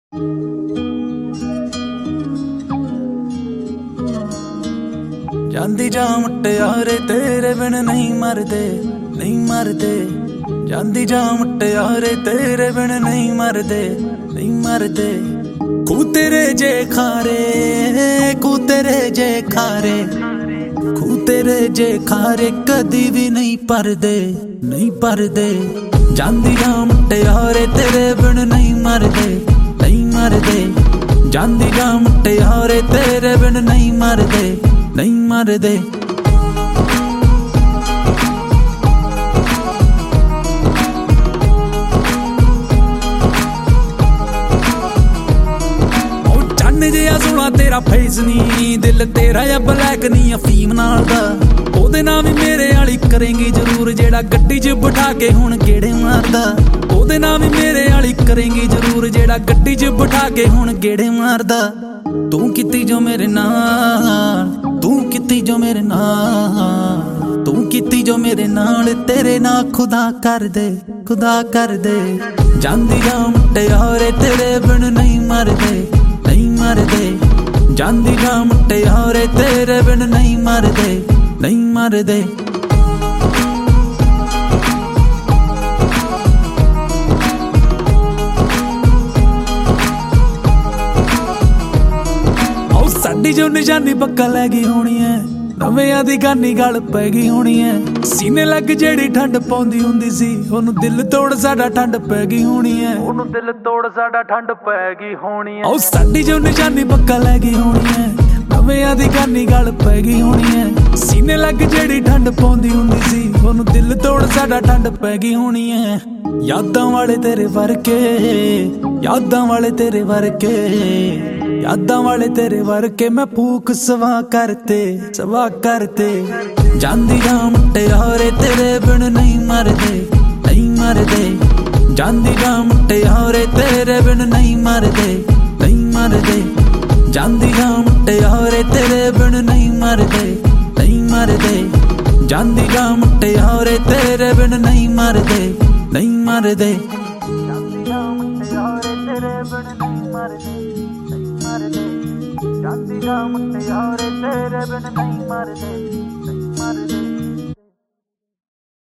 ਜਾਂਦੀ ਜਾ ਮੁਟਿਆਰੇ ਤੇਰੇ ਬਿਨ ਨਹੀਂ ਮਰਦੇ, ਨਹੀਂ ਮਰਦੇ। ਜਾਂਦੀ ਜਾ ਮੁਟਿਆਰੇ ਤੇਰੇ ਬਿਨ ਨਹੀਂ ਮਰਦੇ, ਨਹੀਂ ਮਰਦੇ। ਖੂ ਤੇਰੇ ਜੇ ਖਾਰੇ, ਖੂ ਤੇਰੇ ਜੇ ਖਾਰੇ, ਖੂ ਤੇਰੇ ਜੇ ਖਾਰੇ ਕਦੀ ਵੀ ਨਹੀਂ ਭਰਦੇ, ਨਹੀਂ ਭਰਦੇ। ਜਾਂਦੀ ਜਾ ਮੁਟਿਆਰੇ ਤੇਰੇ ਬਿਨ ਨਹੀਂ ਮਰਦੇ, ਨਹੀਂ ਮਰਦੇ। ਜਾਂਦੀ ਜਾ ਮੁਟਿਆਰੇ ਤੇਰੇ ਬਿਨ ਨਹੀਂ ਮਰਦੇ, ਨਹੀਂ ਮਰਦੇ। ਚੰਨ ਜਿਹਾ ਸੋਹਣਾ ਤੇਰਾ ਫੇਸ ਨੀ, ਦਿਲ ਤੇਰਾ ਆ ਬਲੈਕ ਨੀ ਅਫੀਮ ਨਾਲ ਦਾ। ਉਹਦੇ ਨਾਲ ਵੀ ਮੇਰੇ ਵਾਲੀ ਕਰੇਂਗੀ ਜ਼ਰੂਰ, ਜਿਹੜਾ ਗੱਡੀ 'ਚ ਬਿਠਾ ਕੇ ਹੁਣ ਗੇੜੇ ਮਾਰਦਾ। ਉਹਦੇ ਨਾਲ ਵੀ ਮੇਰੇ ਵਾਲੀ ਕਰੇਂਗੀ ਜ਼ਰੂਰ, ਜਿਹੜਾ ਗੱਡੀ 'ਚ ਬਿਠਾ ਕੇ ਹੁਣ ਗੇੜੇ ਮਾਰਦਾ। ਤੂੰ ਕੀਤੀ ਜੋ ਮੇਰੇ ਨਾਲ, ਤੂੰ ਕੀਤੀ ਜੋ ਮੇਰੇ ਨਾਲ, ਤੂੰ ਕੀਤੀ ਜੋ ਮੇਰੇ ਨਾਲ। ਤੇਰੇ ਨਾਲ ਖੁਦਾ ਕਰਦੇ, ਖੁਦਾ ਕਰਦੇ। ਜਾਂਦੀ ਜਾ ਮੁਟਿਆਰੇ ਤੇਰੇ ਬਿਨ ਨਹੀਂ ਮਰਦੇ, ਨਹੀਂ ਮਰਦੇ। ਜਾਂਦੀ ਜਾ ਮੁਟਿਆਰੇ ਤੇਰੇ ਬਿਨ ਨਹੀਂ ਮਰਦੇ, ਨਹੀਂ ਮਰਦੇ। ਸਾਡੀ ਜੋ ਨਿਸ਼ਾਨੀ ਪੱਕਾ ਲੈ ਗਈ ਹੋਣੀ ਐ, ਨਵਿਆਂ ਦੀ ਗਾਨੀ ਗਲ ਪੈ ਗਈ ਹੋਣੀ ਐ। ਸੀਨੇ ਲੱਗ ਜਿਹੜੀ ਠੰਡ ਪਾਉਂਦੀ ਹੁੰਦੀ ਸੀ, ਉਹਨੂੰ ਦਿਲ ਤੋੜ ਸਾਡਾ ਠੰਡ ਪੈ ਗਈ ਹੋਣੀ ਐ, ਉਹਨੂੰ ਦਿਲ ਤੋੜ ਸਾਡਾ ਠੰਡ ਪੈ ਗਈ ਹੋਣੀ ਐ। ਸਾਡੀ ਜੋ ਨਿਸ਼ਾਨੀ ਪੱਕਾ ਲੈ ਗਈ ਹੋਣੀ ਐ, ਨਵਿਆਂ ਦੀ ਗਾਨੀ ਗਲ ਪੈ ਗਈ ਹੋਣੀ ਐ। ਸੀਨੇ ਲੱਗ ਜਿਹੜੀ ਠੰਡ ਪਾਉਂਦੀ ਹੁੰਦੀ ਸੀ, ਉਹਨੂੰ ਦਿਲ ਤੋੜ ਸਾਡਾ ਠੰਡ ਪੈ ਗਈ ਹੋਣੀ ਐ। ਯਾਦਾਂ ਵਾਲੇ ਤੇਰੇ ਵਰਕੇ, ਯਾਦਾਂ ਵਾਲੇ ਤੇਰੇ ਵਰਕੇ, ਯਾਦਾਂ ਵਾਲੇ ਤੇਰੇ ਵਰਕੇ ਮੈਂ ਫੂਕ ਸਵਾ ਕਰਤੇ, ਸਵਾ ਕਰਤੇ। ਜਾਂਦੀ ਜਾ ਮੁਟਿਆਰੇ ਤੇਰੇ ਬਿਨ ਨਹੀਂ ਮਰਦੇ, ਨਹੀਂ ਮਰਦੇ। ਜਾਂਦੀ ਜਾ ਮੁਟਿਆਰੇ ਤੇਰੇ ਬਿਨ ਨਹੀਂ ਮਰਦੇ, ਨਹੀਂ ਮਰਦੇ। ਜਾਂਦੀ ਜਾ ਮੁਟਿਆਰੇ ਤੇਰੇ ਬਿਨ ਨਹੀਂ ਮਰਦੇ, ਨਹੀਂ ਮਰਦੇ। ਜਾਂਦੀ ਜਾ ਮੁਟਿਆਰੇ ਤੇਰੇ ਬਿਨ ਨਹੀਂ ਮਰਦੇ, ਨਹੀਂ ਮਰਦੇ। ਜਾਂਦੀ ਜਾ ਮੁਟਿਆਰੇ ਤੇਰੇ ਬਿਨ ਨਹੀਂ ਮਰਦੇ, ਨਹੀਂ ਮਰਦੇ। ਜਾਂਦੀ ਜਾ ਮੁਟਿਆਰੇ ਤੇਰੇ ਬਿਨ ਨਹੀਂ ਮਰਦੇ, ਨਹੀਂ ਮਰਦੇ।